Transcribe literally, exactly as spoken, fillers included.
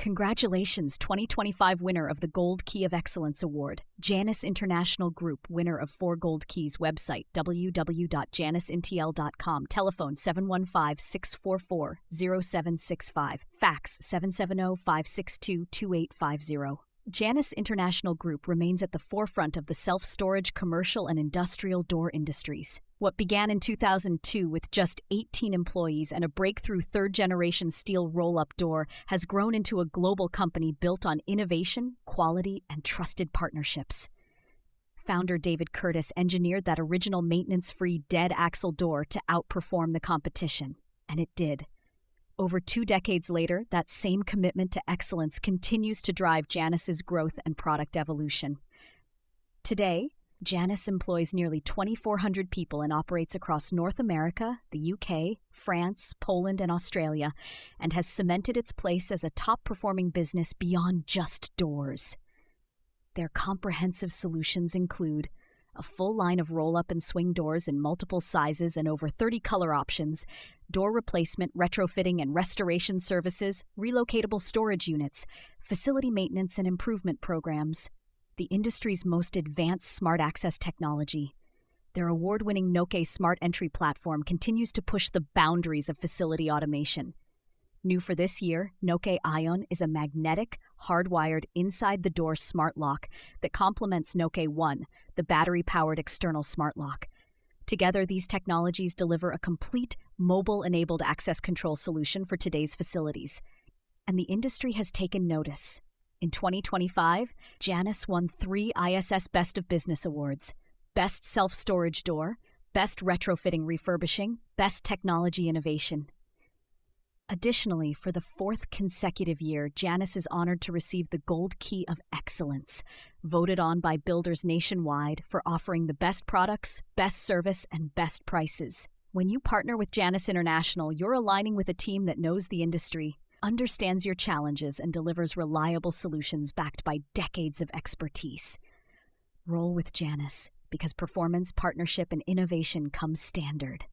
Congratulations, twenty twenty-five winner of the Gold Key of Excellence Award, Janus International Group, winner of four Gold Keys. Website, w w w dot janus n t l dot com. Telephone, seven one five, six four four, zero seven six five. Fax, seven seven zero, five six two, two eight five zero. Janus International Group remains at the forefront of the self-storage, commercial, and industrial door industries. What began in two thousand two with just eighteen employees and a breakthrough third-generation steel roll-up door has grown into a global company built on innovation, quality, and trusted partnerships. Founder David Curtis engineered that original maintenance-free dead axle door to outperform the competition, and it did. Over two decades later, that same commitment to excellence continues to drive Janus's growth and product evolution. Today, Janus employs nearly twenty-four hundred people and operates across North America, the U K, France, Poland, and Australia, and has cemented its place as a top-performing business beyond just doors. Their comprehensive solutions include a full line of roll-up and swing doors in multiple sizes and over thirty color options, door replacement, retrofitting and restoration services, relocatable storage units, facility maintenance and improvement programs, the industry's most advanced smart access technology. Their award-winning Noke Smart Entry platform continues to push the boundaries of facility automation. New for this year, Noke Ion is a magnetic, hardwired inside-the-door smart lock that complements Noke One, the battery-powered external smart lock. Together, these technologies deliver a complete, mobile-enabled access control solution for today's facilities. And the industry has taken notice. In twenty twenty-five, Janus won three I S S Best of Business Awards: Best Self-Storage Door, Best Retrofitting Refurbishing, Best Technology Innovation. Additionally, for the fourth consecutive year, Janus is honored to receive the Gold Key of Excellence, voted on by builders nationwide for offering the best products, best service, and best prices. When you partner with Janus International, you're aligning with a team that knows the industry, understands your challenges, and delivers reliable solutions backed by decades of expertise. Roll with Janus, because performance, partnership, and innovation come standard.